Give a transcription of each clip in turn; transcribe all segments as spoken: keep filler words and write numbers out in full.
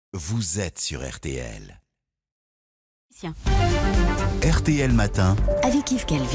Vous êtes sur R T L. Tiens. R T L Matin. Avec Yves Calvi.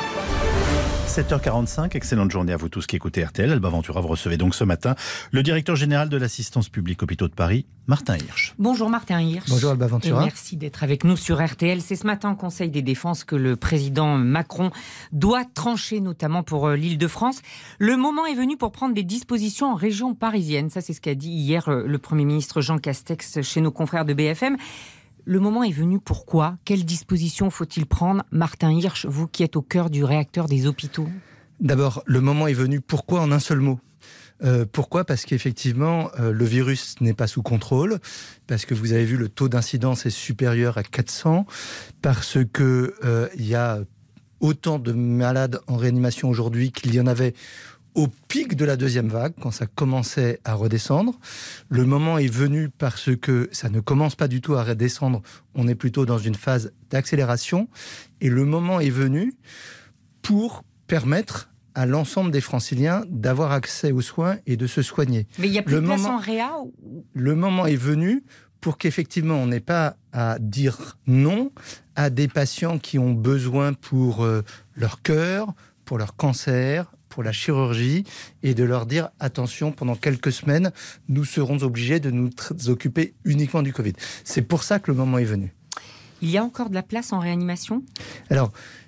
sept heures quarante-cinq, excellente journée à vous tous qui écoutez R T L. Alba Ventura, vous recevez donc ce matin le directeur général de l'assistance publique hôpitaux de Paris, Martin Hirsch. Bonjour Martin Hirsch. Bonjour Alba Ventura. Et merci d'être avec nous sur R T L. C'est ce matin au Conseil des défenses que le président Macron doit trancher, notamment pour l'Île-de-France. Le moment est venu pour prendre des dispositions en région parisienne. Ça, c'est ce qu'a dit hier le Premier ministre Jean Castex chez nos confrères de B F M. Le moment est venu, pourquoi ? Quelles dispositions faut-il prendre ? Martin Hirsch, vous qui êtes au cœur du réacteur des hôpitaux. D'abord, le moment est venu, pourquoi en un seul mot ? Euh, pourquoi ? Parce qu'effectivement, euh, le virus n'est pas sous contrôle, parce que vous avez vu, le taux d'incidence est supérieur à quatre cents, parce qu'il euh, y a autant de malades en réanimation aujourd'hui qu'il y en avait au pic de la deuxième vague, quand ça commençait à redescendre. Le moment est venu parce que ça ne commence pas du tout à redescendre, on est plutôt dans une phase d'accélération, et le moment est venu pour permettre à l'ensemble des Franciliens d'avoir accès aux soins et de se soigner. Mais il n'y a plus le de place moment, en réa ou... Le moment est venu pour qu'effectivement on n'ait pas à dire non à des patients qui ont besoin pour euh, leur cœur, pour leur cancer, pour la chirurgie, et de leur dire attention, pendant quelques semaines, nous serons obligés de nous tr- occuper uniquement du Covid. C'est pour ça que le moment est venu. Il y a encore de la place en réanimation ? Alors,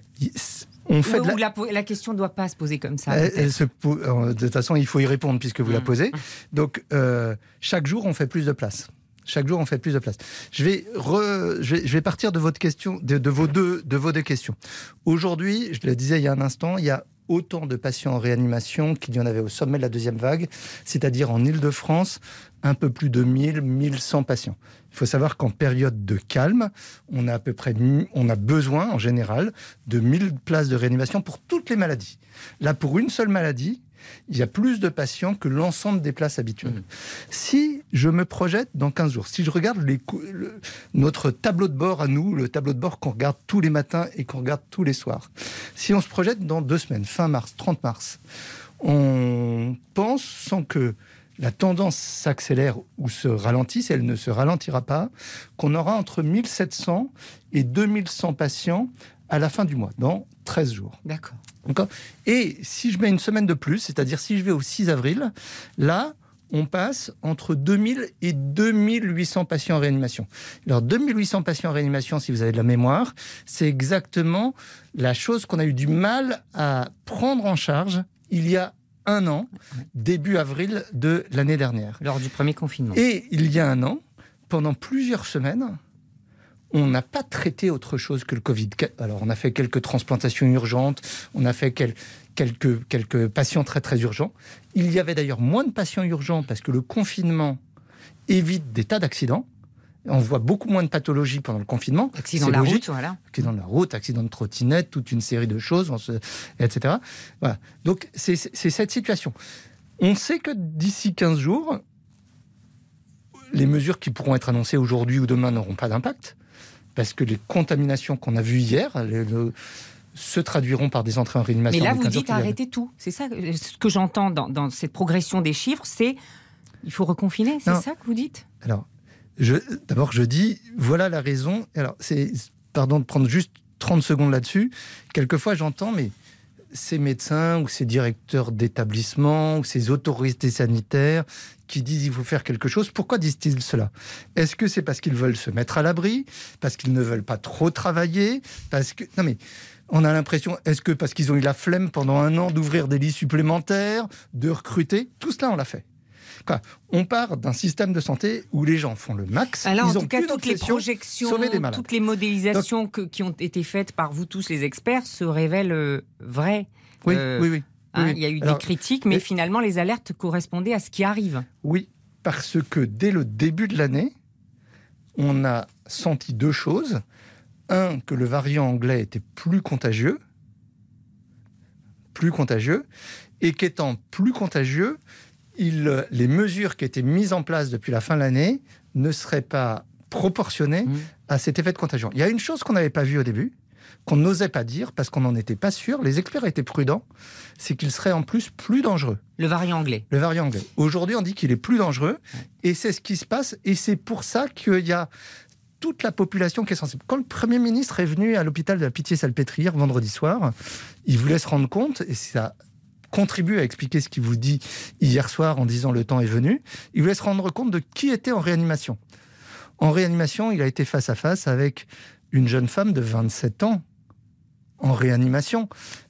on fait Ou, de la... ou la, la question ne doit pas se poser comme ça. Elle, elle se po... De toute façon, il faut y répondre puisque vous mmh. la posez. Donc, euh, chaque jour, on fait plus de place. Chaque jour, on fait plus de place. Je vais, re... je vais, je vais partir de votre question, de, de, vos deux, de vos deux questions. Aujourd'hui, je le disais il y a un instant, il y a autant de patients en réanimation qu'il y en avait au sommet de la deuxième vague, c'est-à-dire en Île-de-France, un peu plus de mille, mille cent patients. Il faut savoir qu'en période de calme, on a à peu près, on a besoin en général de mille places de réanimation pour toutes les maladies. Là, pour une seule maladie, il y a plus de patients que l'ensemble des places habituelles. Mmh. Si je me projette dans quinze jours, si je regarde les, le, notre tableau de bord à nous, le tableau de bord qu'on regarde tous les matins et qu'on regarde tous les soirs, si on se projette dans deux semaines, fin mars, trente mars, on pense, sans que la tendance s'accélère ou se ralentisse, elle ne se ralentira pas, qu'on aura entre mille sept cents et deux mille cent patients à la fin du mois, dans treize jours. D'accord. D'accord. Et si je mets une semaine de plus, c'est-à-dire si je vais au six avril, là, on passe entre deux mille et deux mille huit cents patients en réanimation. Alors, deux mille huit cents patients en réanimation, si vous avez de la mémoire, c'est exactement la chose qu'on a eu du mal à prendre en charge il y a un an, début avril de l'année dernière. Lors du premier confinement. Et il y a un an, pendant plusieurs semaines, on n'a pas traité autre chose que le Covid. Alors, on a fait quelques transplantations urgentes, on a fait quel, quelques, quelques patients très très urgents. Il y avait d'ailleurs moins de patients urgents parce que le confinement évite des tas d'accidents. On voit beaucoup moins de pathologies pendant le confinement. Accident de la route, voilà. Accident de la route, accident de trottinette, toute une série de choses, on se, et cetera. Voilà. Donc, c'est, c'est cette situation. On sait que d'ici quinze jours, les mesures qui pourront être annoncées aujourd'hui ou demain n'auront pas d'impact, parce que les contaminations qu'on a vues hier le, le, se traduiront par des entrées en réanimation. Mais là, vous dites arrêtez tout. C'est ça ce que j'entends dans, dans cette progression des chiffres, c'est il faut reconfiner, c'est non. ça que vous dites ? Alors, je, d'abord, je dis, voilà la raison. Alors, c'est, pardon de prendre juste trente secondes là-dessus. Quelquefois, j'entends, mais ces médecins ou ces directeurs d'établissement ou ces autorités sanitaires qui disent qu'il faut faire quelque chose, pourquoi disent-ils cela ? Est-ce que c'est parce qu'ils veulent se mettre à l'abri ? Parce qu'ils ne veulent pas trop travailler ? Parce que... Non mais, on a l'impression, est-ce que parce qu'ils ont eu la flemme pendant un an d'ouvrir des lits supplémentaires, de recruter ? Tout cela, on l'a fait. Quoi, on part d'un système de santé où les gens font le max. Alors, ils en tout cas, toutes les projections, toutes les modélisations Donc, que, qui ont été faites par vous tous les experts se révèlent euh, vraies. Oui, euh, oui, oui. Hein, oui. Il y a eu Alors, des critiques, mais et... finalement, les alertes correspondaient à ce qui arrive. Oui, parce que dès le début de l'année, on a senti deux choses. Un, que le variant anglais était plus contagieux, plus contagieux, et qu'étant plus contagieux, il, les mesures qui étaient mises en place depuis la fin de l'année ne seraient pas proportionnées mmh. à cet effet de contagion. Il y a une chose qu'on n'avait pas vue au début, qu'on n'osait pas dire parce qu'on n'en était pas sûr. Les experts étaient prudents. C'est qu'il serait en plus plus dangereux. Le variant anglais. Le variant anglais. Aujourd'hui, on dit qu'il est plus dangereux. Et c'est ce qui se passe. Et c'est pour ça qu'il y a toute la population qui est sensible. Quand le Premier ministre est venu à l'hôpital de la Pitié-Salpêtrière vendredi soir, il voulait se rendre compte, et ça contribue à expliquer ce qu'il vous dit hier soir en disant le temps est venu, il voulait se rendre compte de qui était en réanimation. En réanimation, il a été face à face avec une jeune femme de vingt-sept ans en réanimation.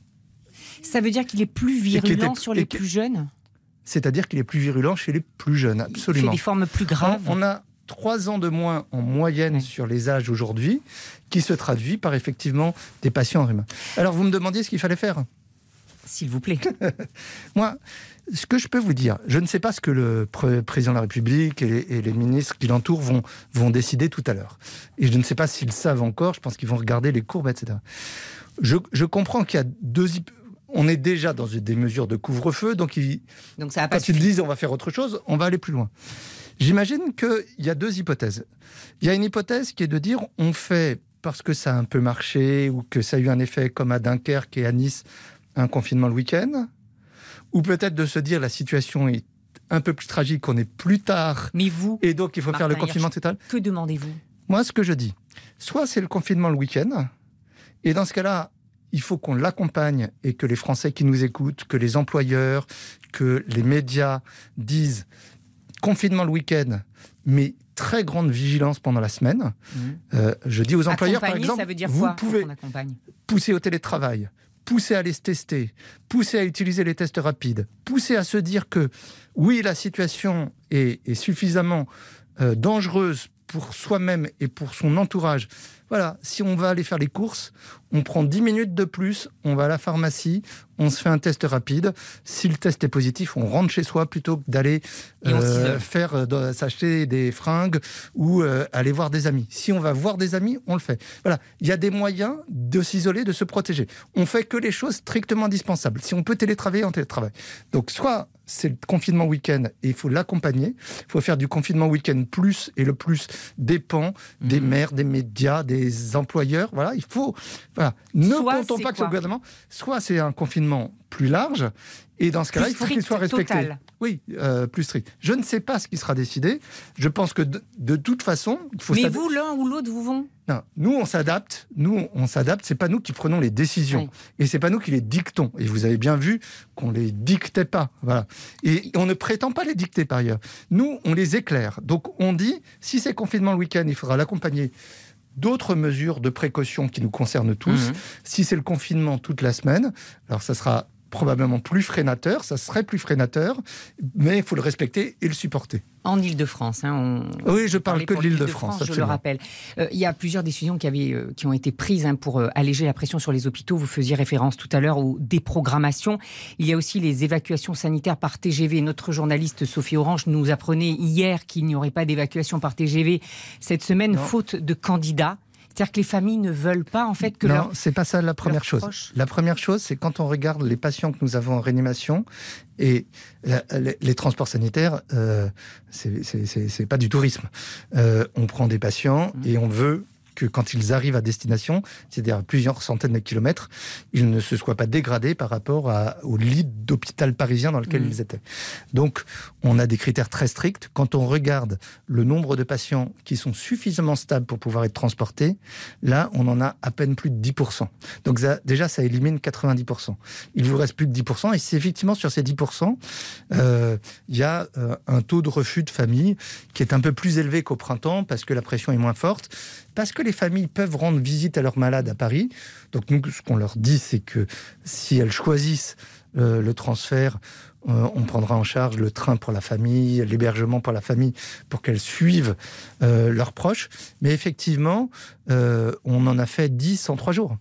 Ça veut dire qu'il est plus virulent était, sur les plus jeunes ? C'est-à-dire qu'il est plus virulent chez les plus jeunes, absolument. Il fait des formes plus graves. On a trois ans de moins en moyenne oui. sur les âges aujourd'hui, qui se traduit par effectivement des patients en rhume. Alors vous me demandiez ce qu'il fallait faire ? S'il vous plaît. Moi, ce que je peux vous dire, je ne sais pas ce que le président de la République et les, et les ministres qui l'entourent vont, vont décider tout à l'heure. Et je ne sais pas s'ils savent encore, je pense qu'ils vont regarder les courbes, et cetera. Je, je comprends qu'il y a deux... On est déjà dans des mesures de couvre-feu, donc, ils, donc ça va pas quand ils disent on va faire autre chose, on va aller plus loin. J'imagine qu'il y a deux hypothèses. Il y a une hypothèse qui est de dire on fait, parce que ça a un peu marché, ou que ça a eu un effet comme à Dunkerque et à Nice, un confinement le week-end, ou peut-être de se dire la situation est un peu plus tragique, on est plus tard, mais vous, et donc il faut Martin faire le confinement total. Que demandez-vous ? Moi, ce que je dis, soit c'est le confinement le week-end, et dans ce cas-là, il faut qu'on l'accompagne et que les Français qui nous écoutent, que les employeurs, que les médias disent confinement le week-end, mais très grande vigilance pendant la semaine. Mmh. Euh, je dis aux employeurs, par exemple, ça veut dire vous quoi, pouvez pousser au télétravail, pousser à aller se tester, pousser à utiliser les tests rapides, pousser à se dire que oui, la situation est, est suffisamment euh, dangereuse pour soi-même et pour son entourage. Voilà, si on va aller faire les courses, on prend dix minutes de plus, on va à la pharmacie, on se fait un test rapide. Si le test est positif, on rentre chez soi plutôt que d'aller euh, faire euh, s'acheter des fringues ou euh, aller voir des amis. Si on va voir des amis, on le fait. Voilà, il y a des moyens de s'isoler, de se protéger. On fait que les choses strictement indispensables. Si on peut télétravailler, on télétravaille. Donc soit c'est le confinement week-end et il faut l'accompagner. Il faut faire du confinement week-end plus, et le plus dépend mmh. des maires, des médias, des employeurs. Voilà, il faut... Voilà. Ne soit comptons pas que quoi ce gouvernement... Soit c'est un confinement plus large, et dans ce cas-là, il faut qu'il soit respecté. Total. Oui, euh, plus strict. Je ne sais pas ce qui sera décidé. Je pense que de, de toute façon... il faut Mais s'adapter. vous, l'un ou l'autre, vous vont Non, nous, on s'adapte. Nous, on s'adapte. C'est pas nous qui prenons les décisions. Oui. Et c'est pas nous qui les dictons. Et vous avez bien vu qu'on les dictait pas. Voilà. Et on ne prétend pas les dicter, par ailleurs. Nous, on les éclaire. Donc, on dit, si c'est confinement le week-end, il faudra l'accompagner d'autres mesures de précaution qui nous concernent tous. Mmh. Si c'est le confinement toute la semaine, alors ça sera probablement plus freinateur, ça serait plus freinateur, mais il faut le respecter et le supporter. En Île-de-France, hein, on... Oui, je parle que de l'Île-de-France, je le rappelle. Euh, il y a plusieurs décisions qui, avaient, euh, qui ont été prises hein, pour euh, alléger la pression sur les hôpitaux. Vous faisiez référence tout à l'heure aux déprogrammations. Il y a aussi les évacuations sanitaires par T G V. Notre journaliste Sophie Orange nous apprenait hier qu'il n'y aurait pas d'évacuation par T G V cette semaine, non. faute de candidats. C'est-à-dire que les familles ne veulent pas en fait que non, leur... c'est pas ça la première chose. Proches... La première chose, c'est quand on regarde les patients que nous avons en réanimation et la, les, les transports sanitaires, euh, c'est, c'est, c'est, c'est pas du tourisme. Euh, on prend des patients mmh. et on veut que quand ils arrivent à destination, c'est-à-dire à plusieurs centaines de kilomètres, ils ne se soient pas dégradés par rapport à, au lit d'hôpital parisien dans lequel mmh. ils étaient. Donc, on a des critères très stricts. Quand on regarde le nombre de patients qui sont suffisamment stables pour pouvoir être transportés, là, on en a à peine plus de dix pour cent. Donc ça, déjà, ça élimine quatre-vingt-dix pour cent. Il vous reste plus que dix pour cent. Et c'est effectivement sur ces dix pour cent, euh, il y a euh, un taux de refus de famille qui est un peu plus élevé qu'au printemps parce que la pression est moins forte. Parce que les familles peuvent rendre visite à leurs malades à Paris. Donc nous, ce qu'on leur dit, c'est que si elles choisissent euh, le transfert, euh, on prendra en charge le train pour la famille, l'hébergement pour la famille, pour qu'elles suivent euh, leurs proches. Mais effectivement, euh, on en a fait dix en trois jours.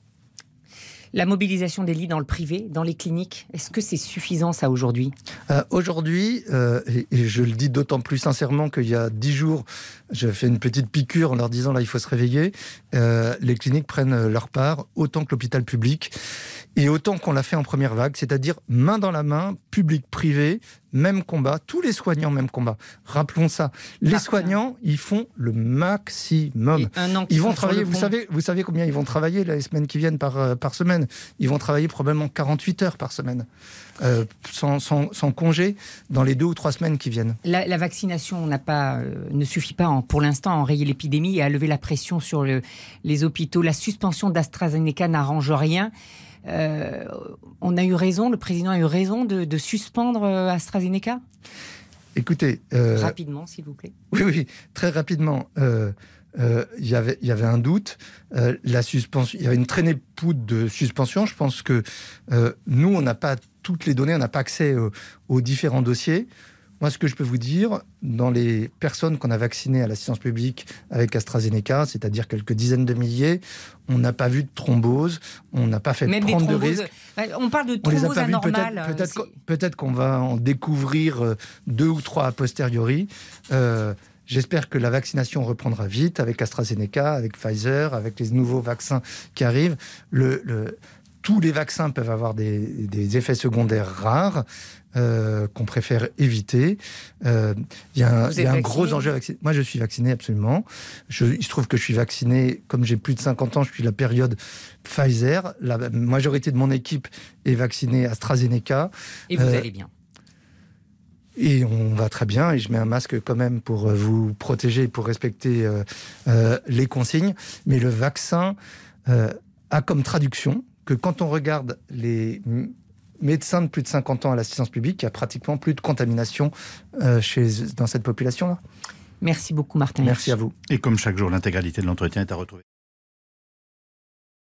La mobilisation des lits dans le privé, dans les cliniques, est-ce que c'est suffisant ça aujourd'hui ? euh, Aujourd'hui, euh, et, et je le dis d'autant plus sincèrement qu'il y a dix jours, j'ai fait une petite piqûre en leur disant là il faut se réveiller. Euh, les cliniques prennent leur part autant que l'hôpital public et autant qu'on l'a fait en première vague, c'est-à-dire main dans la main, public-privé, même combat. Tous les soignants, même combat. Rappelons ça. Les Parfait. soignants, ils font le maximum. Et un an Ils vont sont sur travailler, le vous pont. savez, vous savez combien ils vont travailler les semaines qui viennent par, euh, par semaine. Ils vont travailler probablement quarante-huit heures par semaine, euh, sans, sans, sans congé, dans les deux ou trois semaines qui viennent. La, la vaccination n'a pas, euh, ne suffit pas en- pour l'instant à enrayer l'épidémie et à lever la pression sur le- les hôpitaux. La suspension d'AstraZeneca n'arrange rien. Euh, on a eu raison, le président a eu raison de, de suspendre euh, AstraZeneca Écoutez, euh, rapidement, s'il vous plaît. oui, oui, très rapidement. Euh, euh, y avait, il y avait un doute. Euh, la suspension, il y avait une traînée de poudre de suspension. Je pense que euh, nous, on n'a pas toutes les données, on n'a pas accès aux, aux différents dossiers. Moi, ce que je peux vous dire, dans les personnes qu'on a vaccinées à l'assistance publique avec AstraZeneca, c'est-à-dire quelques dizaines de milliers, on n'a pas vu de thrombose, on n'a pas fait Même des prendre de thromboses. risques. Ouais, On parle de On les a thrombose pas vus, anormale. peut-être, euh, peut-être, c'est- qu'on- peut-être qu'on va en découvrir euh, deux ou trois a posteriori. Euh, J'espère que la vaccination reprendra vite avec AstraZeneca, avec Pfizer, avec les nouveaux vaccins qui arrivent. Le, le, tous les vaccins peuvent avoir des, des effets secondaires rares euh, qu'on préfère éviter. Euh, Il y a un, Vous il y a êtes un gros vacciné, enjeu. Vacci- Moi, je suis vacciné absolument. Je, il se trouve que je suis vacciné, comme j'ai plus de cinquante ans, je suis la période Pfizer. La majorité de mon équipe est vaccinée AstraZeneca. Et vous Euh, allez bien. Et on va très bien, et je mets un masque quand même pour euh, vous protéger, pour respecter euh, euh, les consignes. Mais le vaccin euh, a comme traduction que quand on regarde les m- médecins de plus de cinquante ans à l'assistance publique, il y a pratiquement plus de contamination euh, chez, dans cette population-là. Merci beaucoup, Martin. Merci Hirsch. à vous. Et comme chaque jour, l'intégralité de l'entretien est à retrouver.